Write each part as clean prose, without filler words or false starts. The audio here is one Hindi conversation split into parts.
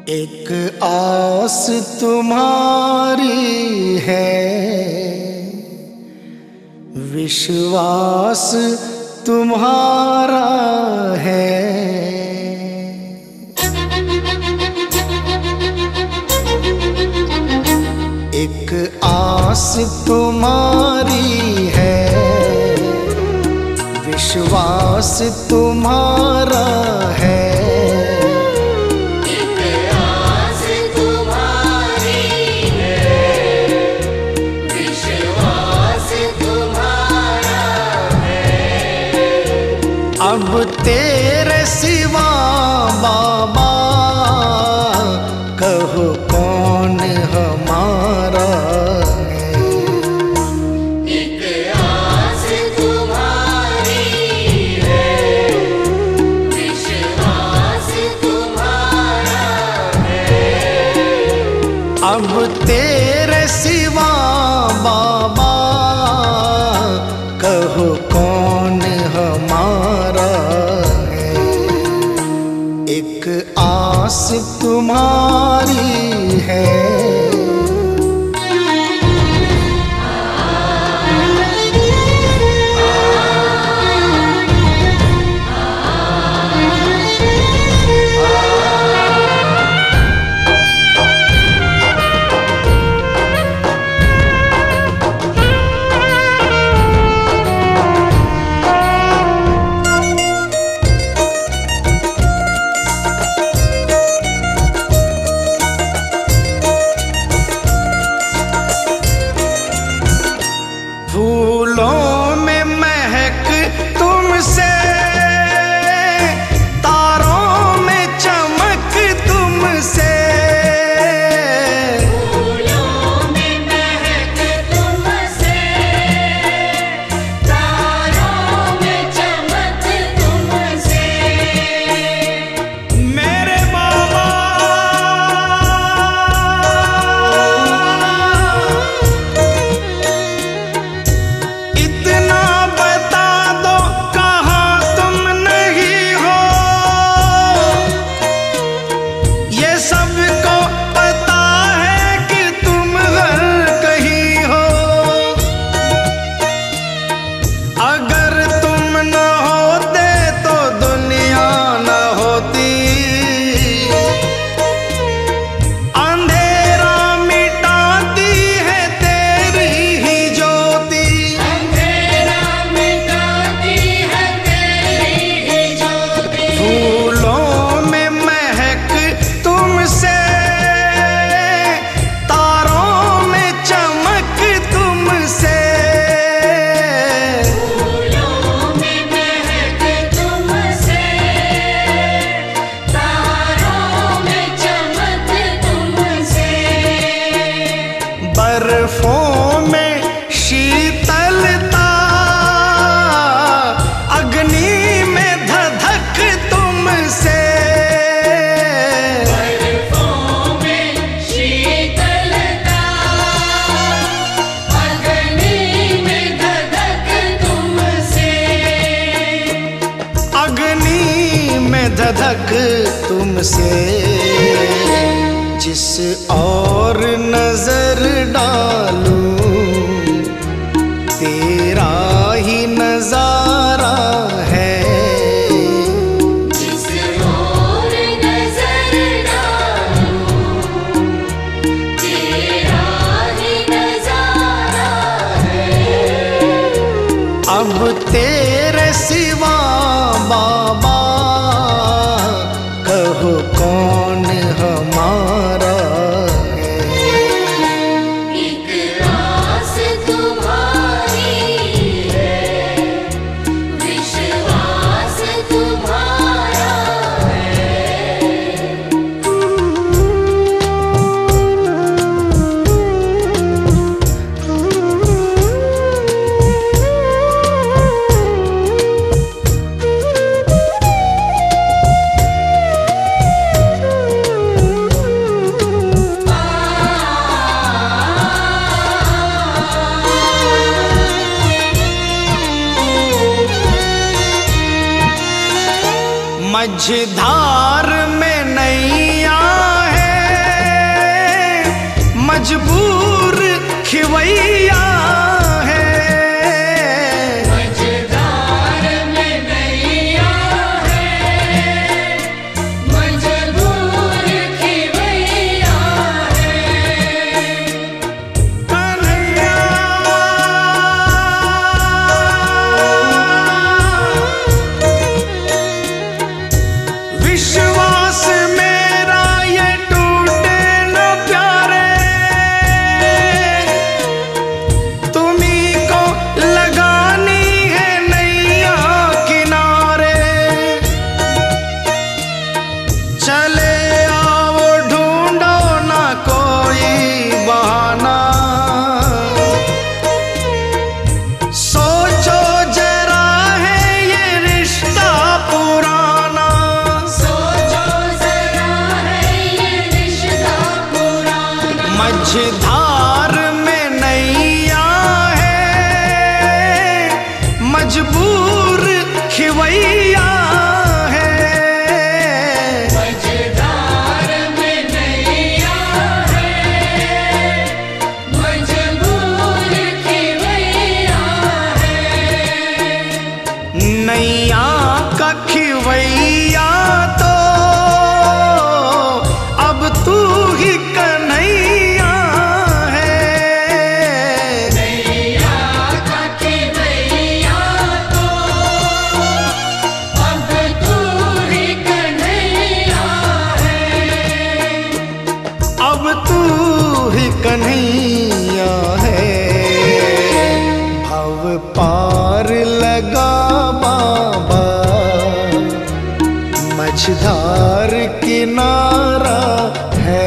एक आस तुम्हारी है, विश्वास तुम्हारा है। एक आस तुम्हारी है, विश्वास तुम्हारा है। अब तेरे सिवा बाबा कहो कौन हमारा है। एक आस तुम्हारी है, विश्वास तुम्हारा है। अब तेरे सिवा बाबा कहो कौन हमारा है। एक आस तुम्हारी है। फूलों में महक तुमसे, तारों में चमक तुमसे। फूलों में महक तुमसे, तारों में चमक तुमसे। मेरे बाबा इतना बता दो कहाँ तुम नहीं हो, ये सबको पता है कि तुम हर कहीं हो। अगर तुम न होते तो दुनिया न होती, अंधेरा मिटाती है तेरी ही ज्योति। अंधेरा मिटाती है तेरी ही ज्योति। फूलों में महक तुमसे, तारों में चमक तुमसे। फूलों में महक तुमसे, तारों में चमक तुमसे। बर्फों में शीतलता, अग्नि में धधक तुमसे। बर्फों में शीतलता, अग्नि में धधक तुमसे। अग्नि में धधक तुमसे। जिस और नजर डालूं तेरा ही नजारा है। जिस ओर नजर डालूं तेरा ही नजारा है। अब तेरे सिवा बाबा कहो कौन हमारा है। एक आस तुम्हारी है, विश्वास तुम्हारा है। मझधार में नैया है, मजबूर खिवैया है। मझधार में नैया है, मजबूर खिवैया है। कन्हैया विश्वास मेरा ये टूटे न प्यारे, तुम्ही को लगानी है नैया किनारे। चले आओ ढूंढो ना कोई बहाना, सोचो जरा है ये रिश्ता पुराना। सोचो जरा है ये रिश्ता पुराना। मझधार में नैया है, मजबूर खिवैया है। मझधार में नैया है, मजबूर खिवैया है। नैया का खिवैया तो अब तू ही कन्हैया है। नैया का खिवैया तो अब तू ही कन्हैया है। अब तू ही कन्हैया है। भव पार लगा बाबा, मझधार किनारा है।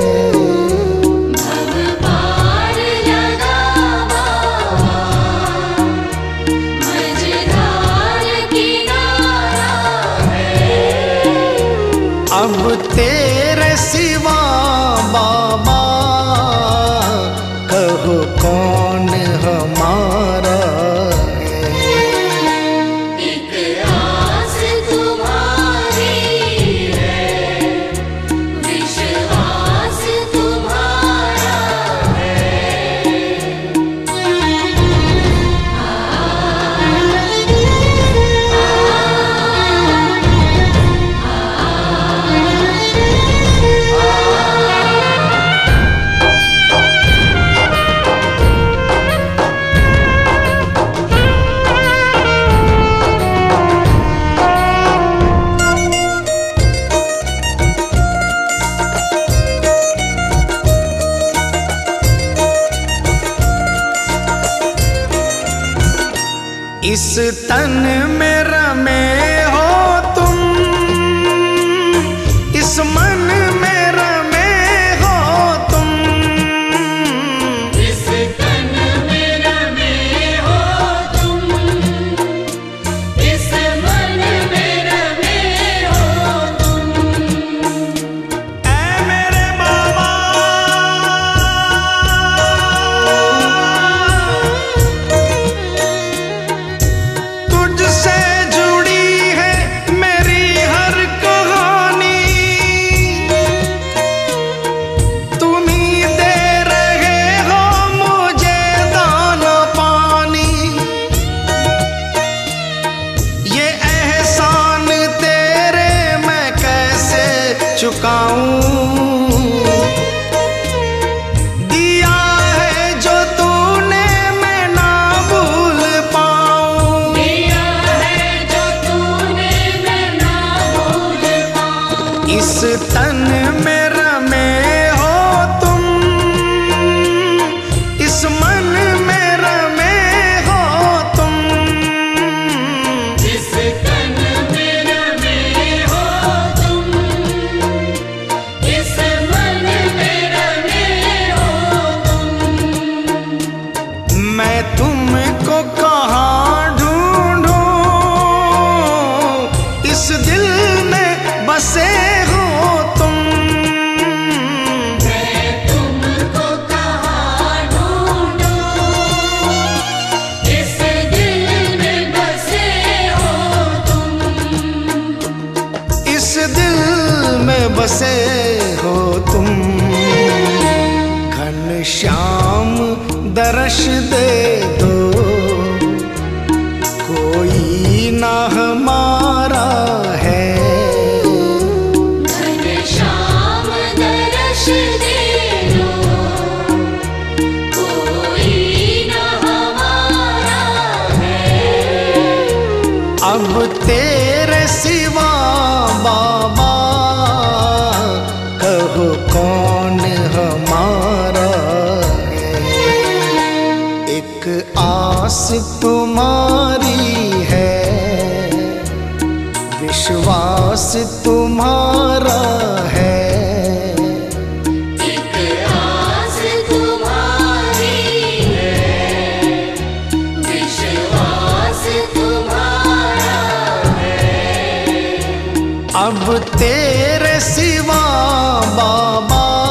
भव पार लगा बाबा, मझधार किनारा है। अब तेरे सिवा बाबा, कहो कौन हमारा है। एक आस तुम्हारी है, विश्वास तुम्हारा है। इस तन में रमे हो तुम, इस मन में रमे हो तुम। इस तन में रमे हो तुम, इस मन में रमे हो तुम। ऐ मेरे बाबा, तुझसे जुड़ी है मेरी हर कहानी। तुम ही दे रहे हो मुझे दाना पानी। ये एहसान तेरे मैं कैसे चुकाऊं। दिया है जो तूने मैं ना भूल पाऊं। दिया है जो तूने मैं ना भूल पाऊं। इस तन में रमे हो तुम, इस मन में रमे हो तुम। इस तन में रमे हो तुम, इस मन में रमे हो तुम। मैं तुमको कहाँ ढूंढूं, इस दिल में बसे हो तुम। मैं तुमको कहाँ ढूंढूं, इस दिल में बसे हो तुम। इस दिल में बसे हो तुम। घन श्याम दर्श दे दो, कोई ना हमारा है। घनश्याम दर्श दे दो, कोई न हमारा है। अब तेरे सिवा बाबा कहो कौन हमारा है। एक आस तुम्हारी है, विश्वास तुम्हारा है। एक आस तुम्हारी है, विश्वास तुम्हारा है। अब तेरे सिवा बाबा